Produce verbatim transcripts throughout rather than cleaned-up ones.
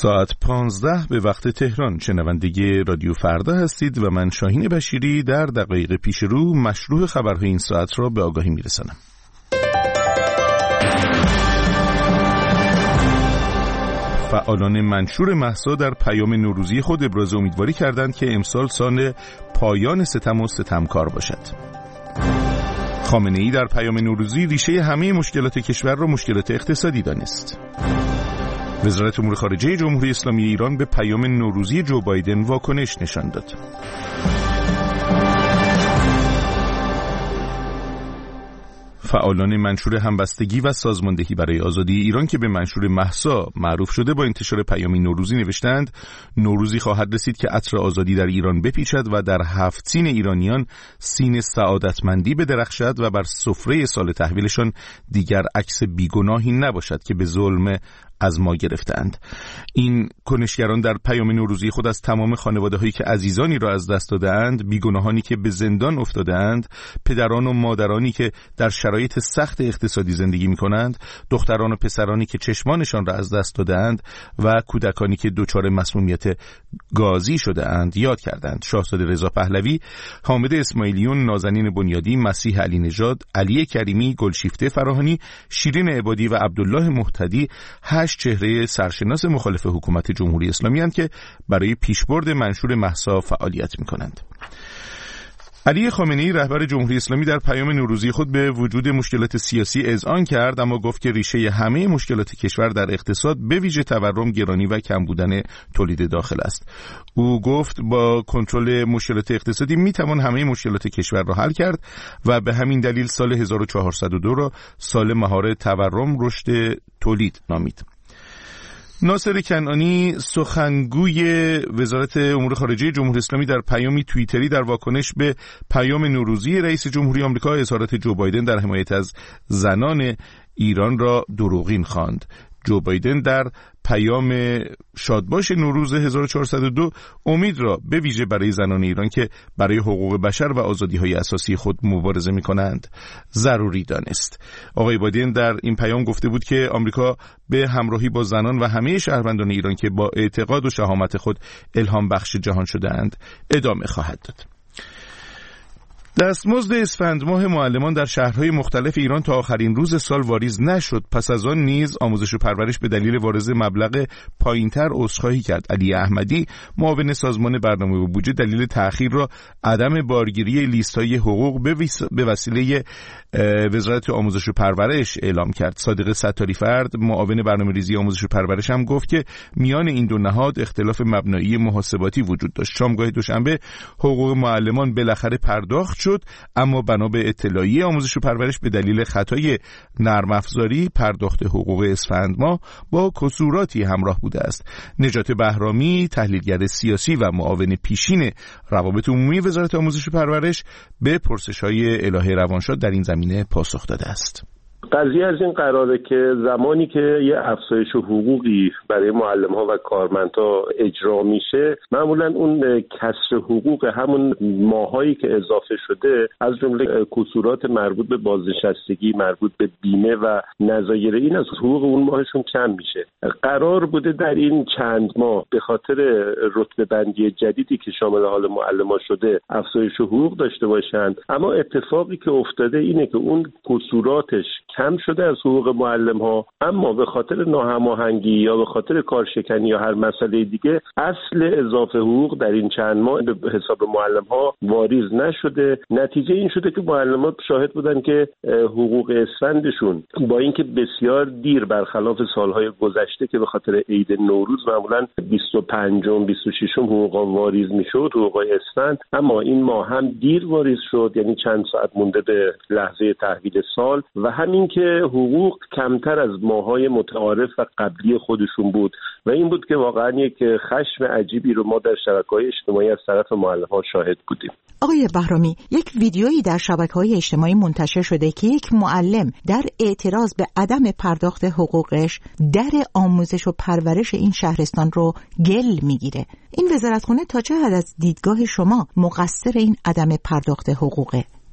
ساعت پانزده به وقت تهران. شنونده رادیو فردا هستید و من شاهین بشیری در دقایق پیش رو مشروع خبرهای این ساعت را به آگاهی میرسانم. فعالان منشور مهسا در پیام نوروزی خود ابراز امیدواری کردند که امسال سال پایان ستم و ستمکار باشد. خامنه‌ای در پیام نوروزی ریشه همه مشکلات کشور را مشکلات اقتصادی دانست. وزارت امور خارجه جمهوری اسلامی ایران به پیام نوروزی جو بایدن واکنش نشان داد. فعالان منشور همبستگی و سازماندهی برای آزادی ایران که به منشور مهسا معروف شده با انتشار پیامی نوروزی نوشتند: نوروزی خواهد رسید که عطر آزادی در ایران بپیچد و در هفت سین ایرانیان سین سعادتمندی بدرخشد و بر سفره سال تحویلشان دیگر عکس بیگناهی نباشد که به ظلم از ما گرفتند. این کنشگران در پیام نوروزی خود از تمام خانواده‌هایی که عزیزانی را از دست دادند، بیگناهانی که به زندان افتادند، پدران و مادرانی که در شرایط سخت اقتصادی زندگی می‌کنند، دختران و پسرانی که چشمانشان را از دست دادند و کودکانی که دچار مسمومیت گازی شده‌اند یاد کردند. شاهزاده رضا پهلوی، حامد اسماعیلیون، نازنین بنیادی، مسیح علی نژاد، علی کریمی، گلشیفته فراهانی، شیرین عبادی و عبدالله مهتدی هشت چهره سرشناس مخالف حکومت جمهوری اسلامی هستند که برای پیشبرد منشور مهسا فعالیت می‌کنند. علی خامنه‌ای رهبر جمهوری اسلامی در پیام نوروزی خود به وجود مشکلات سیاسی اذعان کرد، اما گفت که ریشه همه مشکلات کشور در اقتصاد به ویژه تورم، گرانی و کم بودن تولید داخل است. او گفت با کنترل مشکلات اقتصادی میتوان همه مشکلات کشور را حل کرد و به همین دلیل سال هزار و چهارصد و دو را سال مهار تورم، رشد تولید نامید. ناصر کنعانی، سخنگوی وزارت امور خارجه جمهوری اسلامی، در پیامی توییتری در واکنش به پیام نوروزی رئیس جمهوری آمریکا اظهارات جو بایدن در حمایت از زنان ایران را دروغین خواند. جو بایدن در پیام شادباش نوروز هزار و چهارصد و دو امید را به ویژه برای زنان ایران که برای حقوق بشر و آزادی‌های اساسی خود مبارزه می‌کنند ضروری دانست. آقای بایدن در این پیام گفته بود که آمریکا به همراهی با زنان و همه شهروندان ایران که با اعتقاد و شهامت خود الهام بخش جهان شده‌اند ادامه خواهد داد. دستمزد اسفند ماه معلمان در شهرهای مختلف ایران تا آخرین روز سال واریز نشد. پس از آن نیز آموزش و پرورش به دلیل واریز مبلغ پایینتر عذرخواهی کرد. علی احمدی، معاون سازمان برنامه و بودجه، دلیل تأخیر را عدم بارگیری لیست‌های حقوق به وسیله وزارت آموزش و پرورش اعلام کرد. صادق ستاری فرد، معاون برنامه‌ریزی آموزش و پرورش، هم گفت که میان این دو نهاد اختلاف مبنایی محاسباتی وجود داشت. شامگاه دوشنبه حقوق معلمان بالاخره پرداخت شد، اما بنا به اطلاعیه آموزش و پرورش به دلیل خطای نرم افزاری پرداخت حقوق اسفند ماه با کسوراتی همراه بوده است. نجات بهرامی، تحلیلگر سیاسی و معاون پیشین روابط عمومی وزارت آموزش و پرورش، به پرسش‌های الهه روانشاد در این زمینه پاسخ داده است. قضیه از این قراره که زمانی که یه افزایش حقوقی برای معلم‌ها و کارمندها اجرا میشه، معمولا اون کسر حقوق همون ماهایی که اضافه شده از جمله کسورات مربوط به بازنشستگی، مربوط به بیمه و نظایر این از حقوق اون ماهشون کم میشه. قرار بوده در این چند ماه به خاطر رتبه بندی جدیدی که شامل حال معلم‌ها شده افزایش حقوق داشته باشند، اما اتفاقی که افتاده اینه که اون کسوراتش کم شده از حقوق معلم ها، اما به خاطر ناهماهنگی یا به خاطر کارشکنی یا هر مسئله دیگه اصل اضافه حقوق در این چند ماه به حساب معلم ها واریز نشده. نتیجه این شده که معلم ها شاهد بودن که حقوق اسفندشون با اینکه بسیار دیر برخلاف سالهای گذشته که به خاطر عید نوروز معمولا بیست و پنجم بیست و ششم حقوق واریز میشد، حقوق اسفند، اما این ماه هم دیر واریز شد، یعنی چند ساعت مونده به لحظه تحویل سال، و همین که حقوق کمتر از ماهای متعارف و قبلی خودشون بود و این بود که واقعا یک خشم عجیبی رو ما در شبکه‌های اجتماعی از طرف معلم‌ها شاهد بودیم. آقای بهرامی، یک ویدیویی در شبکه‌های اجتماعی منتشر شده که یک معلم در اعتراض به عدم پرداخت حقوقش در آموزش و پرورش این شهرستان رو گل میگیره. این وزارتخونه تا چه حد از دیدگاه شما مقصر این عدم پرداخت حقوقه؟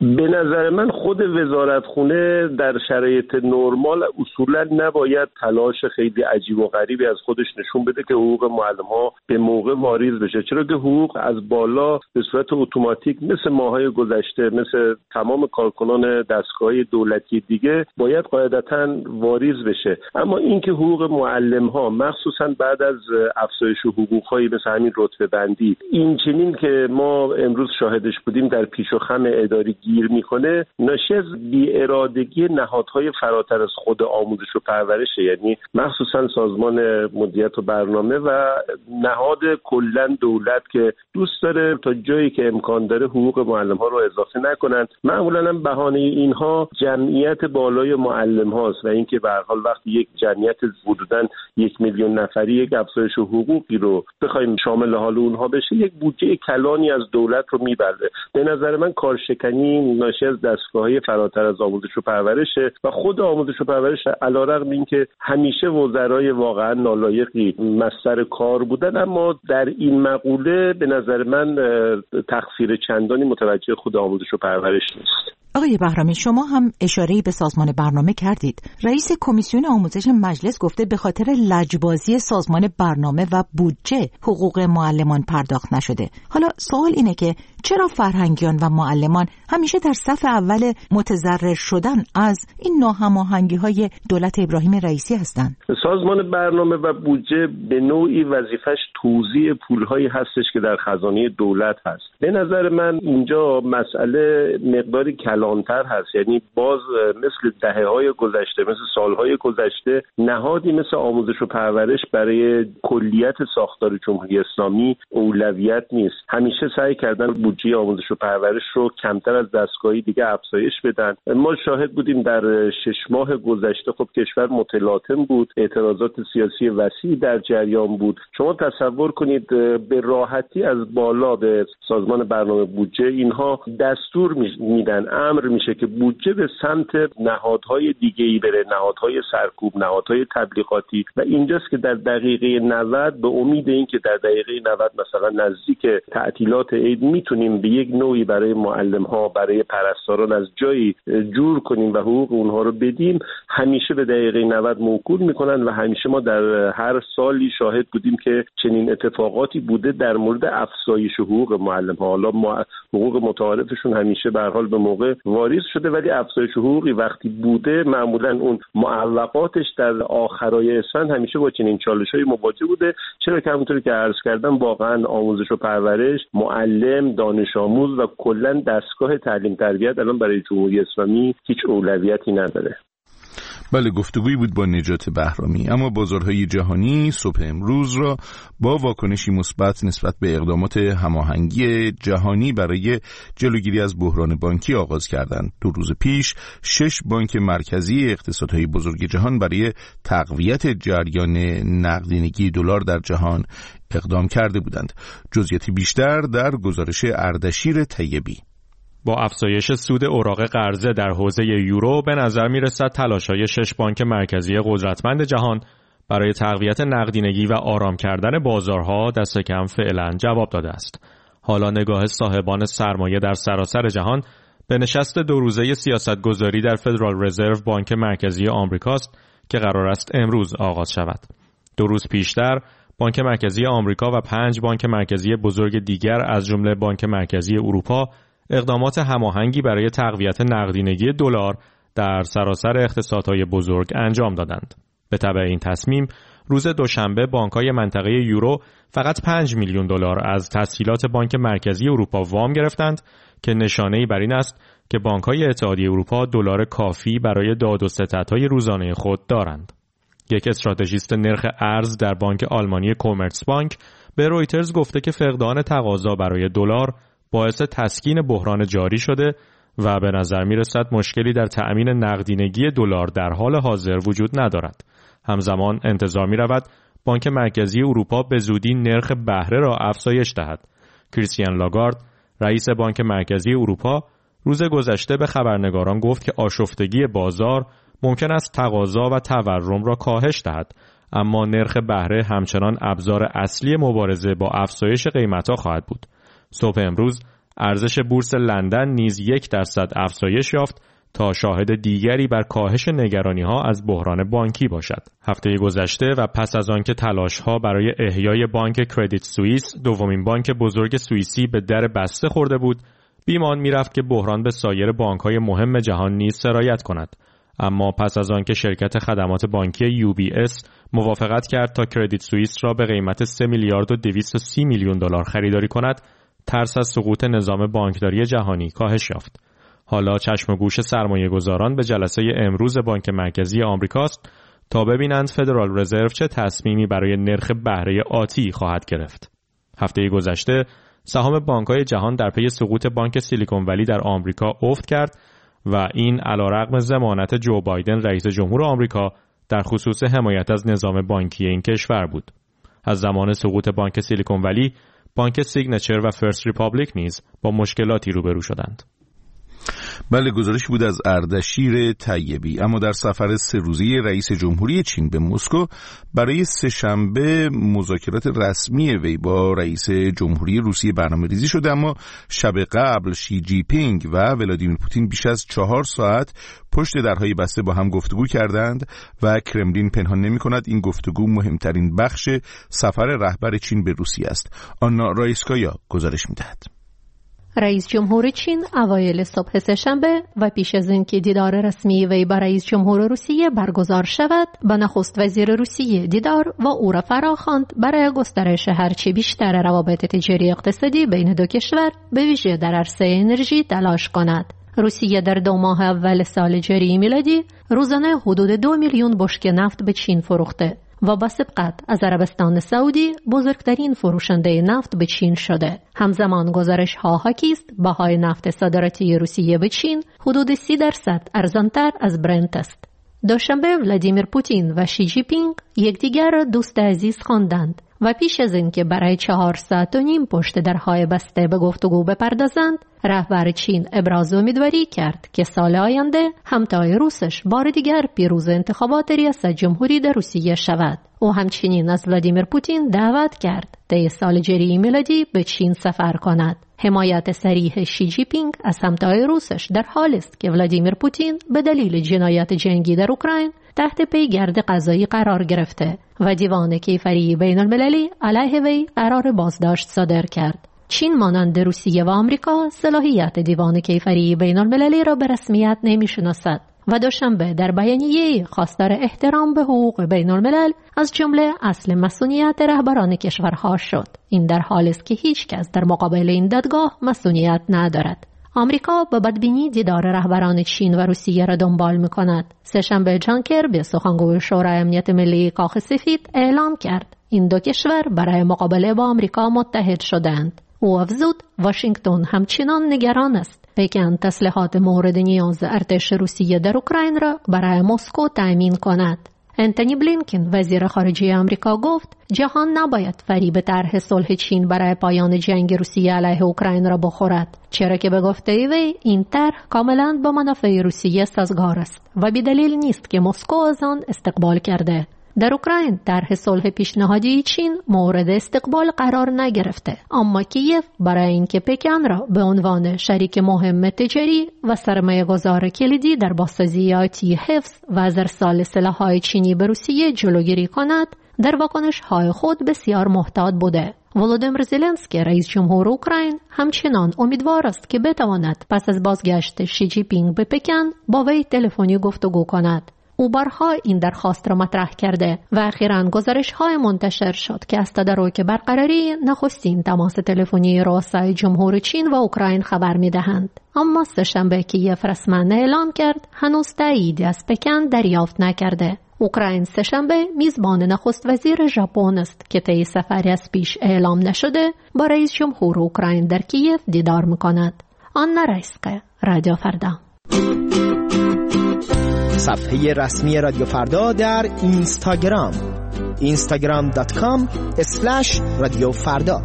به نظر من خود وزارتخونه در شرایط نرمال اصولا نباید تلاش خیلی عجیب و غریبی از خودش نشون بده که حقوق معلم‌ها به موقع واریز بشه، چرا که حقوق از بالا به صورت اتوماتیک مثل ماهای گذشته، مثل تمام کارکنان دستگاه دولتی دیگه باید قاعدتاً واریز بشه. اما اینکه حقوق معلم‌ها مخصوصاً بعد از افزایش حقوق‌های مثل همین رتبه بندی این چنین که ما امروز شاهدش بودیم در پیش و خم اداری گیر میکنه، ناشی از بی‌ارادگی نهادهای فراتر از خود آموزش و پرورشه، یعنی مخصوصاً سازمان مدیریت و برنامه و نهاد کلاً دولت که دوست داره تا جایی که امکان داره حقوق معلم‌ها رو اضافه نکنن. معمولاً هم بهانه اینها جمعیت بالای معلم هاست و اینکه به هر حال وقتی یک جمعیت حدوداً یک میلیون نفری یک افزایش حقوقی رو بخوایم شامل حال اونها بشه، یک بودجه کلانی از دولت رو میبره. به نظر من کارشکنی ناشی از دستگاه‌های فراتر از آموزش و پرورشه و خود آموزش و پرورش علیرغم اینکه همیشه وزرای واقعا نالایقی مصدر کار بودن، اما در این مقوله به نظر من تقصیر چندانی متوجه خود آموزش و پرورش نیست. آقای بهرامی، شما هم اشاره‌ای به سازمان برنامه کردید. رئیس کمیسیون آموزش مجلس گفته به خاطر لجبازی سازمان برنامه و بودجه حقوق معلمان پرداخت نشده. حالا سوال اینه که چرا فرهنگیان و معلمان همیشه در صف اول متضرر شدن از این ناهماهنگی‌های دولت ابراهیم رئیسی هستند؟ سازمان برنامه و بودجه به نوعی وظیفش توزیع پول‌هایی هستش که در خزانه دولت هست. به نظر من اینجا مسئله مقداری کلانتر هست، یعنی باز مثل دهه‌های گذشته، مثل سالهای گذشته، نهادی مثل آموزش و پرورش برای کلیت ساختار جمهوری اسلامی اولویت نیست. همیشه سعی کردن بودجه آموزش و پرورش رو کمتر از دستگاهی دیگه افزایش بدن. ما شاهد بودیم در شش ماه گذشته خب کشور متلاطم بود، اعتراضات سیاسی وسیعی در جریان بود. شما تصور کنید به راحتی از بالا به سازمان برنامه بودجه اینها دستور میدن، امر میشه که بودجه به سمت نهادهای دیگه‌ای بره، نهادهای سرکوب، نهادهای تبلیغاتی، و اینجاست که در دقیقه نود به امید اینکه در دقیقه نود مثلا نزدیک تعطیلات عید میتونیم به یک نوعی برای معلم‌ها، برای پرستاران از جایی جور کنیم و حقوق اونها رو بدیم، همیشه به دقیقه نود موکول میکنن و همیشه ما در هر سالی شاهد بودیم که چنین اتفاقاتی بوده در مورد افزایش حقوق معلم‌ها. حالا حقوق متعارفشون همیشه به هر حال به موقع واریز شده، ولی افزایش حقوقی وقتی بوده معمولا اون معوقاتش در آخرای اسفند همیشه با چنین چالش‌های مواجه بوده، چرا که همونطوری که عرض کردم واقعا آموزش و پرورش، معلم، دانش آموز و کلا دستگاه تعلیم تربیت الان برای جمهوری اسلامی هیچ اولویتی نداره. بله، گفتگویی بود با نجات بهرامی. اما بازارهای جهانی صبح امروز را با واکنشی مثبت نسبت به اقدامات هماهنگی جهانی برای جلوگیری از بحران بانکی آغاز کردند. دو روز پیش شش بانک مرکزی اقتصادهای بزرگ جهان برای تقویت جریان نقدینگی دلار در جهان اقدام کرده بودند. جزئیاتی بیشتر در گزارش اردشیر طیبی. با افزایش سود اوراق قرضه در حوزه یورو به نظر می‌رسد تلاش‌های شش بانک مرکزی قدرتمند جهان برای تقویت نقدینگی و آرام کردن بازارها دست کم فعلا جواب داده است. حالا نگاه صاحبان سرمایه در سراسر جهان به نشست دو روزه سیاستگذاری در فدرال رزرو بانک مرکزی آمریکاست که قرار است امروز آغاز شود. دو روز پیشتر بانک مرکزی آمریکا و پنج بانک مرکزی بزرگ دیگر از جمله بانک مرکزی اروپا اقدامات هماهنگی برای تقویت نقدینگی دلار در سراسر اقتصادهای بزرگ انجام دادند. به تبع این تصمیم، روز دوشنبه بانک‌های منطقه یورو فقط پنج میلیون دلار از تسهیلات بانک مرکزی اروپا وام گرفتند که نشانه‌ای بر این است که بانک‌های اتحادیه اروپا دلار کافی برای داد و ستدهای روزانه خود دارند. یک استراتژیست نرخ ارز در بانک آلمانی کومرس بانک به رویترز گفته که فقدان تقاضا برای دلار باعث تسکین بحران جاری شده و به نظر می رسد مشکلی در تأمین نقدینگی دلار در حال حاضر وجود ندارد. همزمان انتظار می رود بانک مرکزی اروپا به زودی نرخ بهره را افزایش دهد. کریستیان لاگارد، رئیس بانک مرکزی اروپا، روز گذشته به خبرنگاران گفت که آشفتگی بازار ممکن است تقاضا و تورم را کاهش دهد، اما نرخ بهره همچنان ابزار اصلی مبارزه با افزایش قیمت‌ها خواهد بود. صبح امروز ارزش بورس لندن نیز یک درصد افزایش یافت تا شاهد دیگری بر کاهش نگرانی‌ها از بحران بانکی باشد. هفته گذشته و پس از آنکه تلاش‌ها برای احیای بانک کردیت سوئیس، دومین بانک بزرگ سوئیسی، به در بسته خورده بود، بیمان می‌رفت که بحران به سایر بانک‌های مهم جهان نیز سرایت کند. اما پس از آنکه شرکت خدمات بانکی یو بی اس موافقت کرد تا کردیت سوئیس را به قیمت سه میلیارد و دویست و سی میلیون دلار خریداری کند، ترس از سقوط نظام بانکداری جهانی کاهش یافت. حالا چشم و گوش سرمایه گذاران به جلسه امروز بانک مرکزی آمریکاست تا ببینند فدرال رزرو چه تصمیمی برای نرخ بهره آتی خواهد گرفت. هفته گذشته سهام بانک‌های جهان در پی سقوط بانک سیلیکون ولی در آمریکا افت کرد و این علیرغم ضمانت جو بایدن رئیس جمهور آمریکا در خصوص حمایت از نظام بانکی این کشور بود. از زمان سقوط بانک سیلیکون ولی، بانک سیگنچر و فرست ریپابلیک نیز با مشکلاتی روبرو شدند. بله، گزارشی بود از اردشیر طیبی. اما در سفر سه روزه رئیس جمهوری چین به مسکو برای سه‌شنبه مذاکرات رسمی وی با رئیس جمهوری روسیه برنامه‌ریزی شده، اما شب قبل شی جی پینگ و ولادیمیر پوتین بیش از چهار ساعت پشت درهای بسته با هم گفتگو کردند و کرملین پنهان نمی‌کند این گفتگو مهمترین بخش سفر رهبر چین به روسیه است. آنا رایسکایا گزارش می‌دهد. رئیس جمهور چین اوایل صبح سه‌شنبه و پیش از اینکه دیدار رسمی وی با رئیس جمهور روسیه برگزار شود، با نخست وزیر روسیه دیدار و او را فراخواند برای گسترش هرچه بیشتر روابط تجاری اقتصادی بین دو کشور، به ویژه در عرصه انرژی تلاش کند. روسیه در دو ماه اول سال جاری میلادی روزانه حدود دو میلیون بشکه نفت به چین فروخته و با سبقت از عربستان سعودی بزرگترین فروشنده نفت به چین شده. همزمان گزارش ها حاکی است بهای نفت صادراتی روسیه به چین حدود سی درصد ارزانتر از برنت است. دوشنبه ولادیمیر پوتین و شی جی پینگ یکدیگر را دوست عزیز خواندند و پیش از اینکه برای چهار ساعت و نیم پشت درهای بسته به گفتگو بپردازند، رهبر چین ابراز امیدواری کرد که سال آینده همتای روسش بار دیگر پیروز انتخابات ریاست جمهوری در روسیه شود. او همچنین از ولادیمیر پوتین دعوت کرد طی سال جاری میلادی به چین سفر کند. حمایت صریح شی جی پینگ از همتای روسش در حالی است که ولادیمیر پوتین به دلیل جنایات جنگی در اوکراین تحت پیگرد قضایی قرار گرفته و دیوان کیفری بین المللی علیه وی قرار بازداشت صادر کرد. چین مانند روسیه و آمریکا صلاحیت دیوان کیفری بین المللی را به رسمیت نمی‌شناسد و دوشنبه در بیانیه‌ای خواستار احترام به حقوق بین الملل از جمله اصل مسئولیت رهبران کشورها شد. این در حالی است که هیچ کس در مقابل این دادگاه مسئولیت ندارد. آمریکا به بدبینی دیدار رهبران چین و روسیه را دنبال می‌کند. سه‌شنبه جان کربی سخنگوی شورای امنیت ملی کاخ سفید اعلام کرد این دو کشور برای مقابله با آمریکا متحد شدند. او افزود واشنگتن همچنان نگران است پکن تسلیحات مورد نیاز ارتش روسیه در اوکراین را برای مسکو تأمین کند. انتونی بلینکن وزیر خارجه آمریکا گفت جهان نباید فریب طرح صلح چین برای پایان جنگ روسیه علیه اوکراین را بخورد، چرا که به گفته وی این طرح کاملا با منافع روسیه سازگار است و بی‌دلیل نیست که مسکو از آن استقبال کرده. در اوکراین طرح صلح پیشنهادی چین مورد استقبال قرار نگرفته، اما کیف برای اینکه پکن را به عنوان شریک مهم تجاری و سرمایه‌گذار کلیدی در بازسازی آتی حفظ و از ارسال سلاح‌های چینی به روسیه جلوگیری کند، در واکنش‌های خود بسیار محتاط بوده. ولودیمیر زلنسکی رئیس جمهور اوکراین همچنان امیدوار است که بتواند پس از بازگشت شی جی پینگ به پکن با وی تلفنی گفتگو کند. او بارها این درخواست را مطرح کرده و اخیراً گزارش‌های منتشر شد که از تدارک برقراری نخستین تماس تلفنی رؤسای جمهور چین و اوکراین خبر می‌دهند. اما سه‌شنبه کیف رسما اعلام کرد هنوز تاییدی از پکن دریافت نکرده. اوکراین سه‌شنبه میزبان نخست وزیر ژاپن است که طی سفری از پیش اعلام نشده با رئیس جمهور اوکراین در کیف دیدار می‌کند. آنا رایسکایا، رادیو فردا. صفحه رسمی رادیو فردا در اینستاگرام اینستاگرام دات کام اسلش رادیو فردا.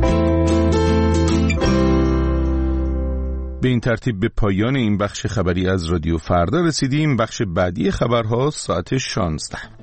به این ترتیب به پایان این بخش خبری از رادیو فردا رسیدیم. بخش بعدی خبرها ساعت شانزده.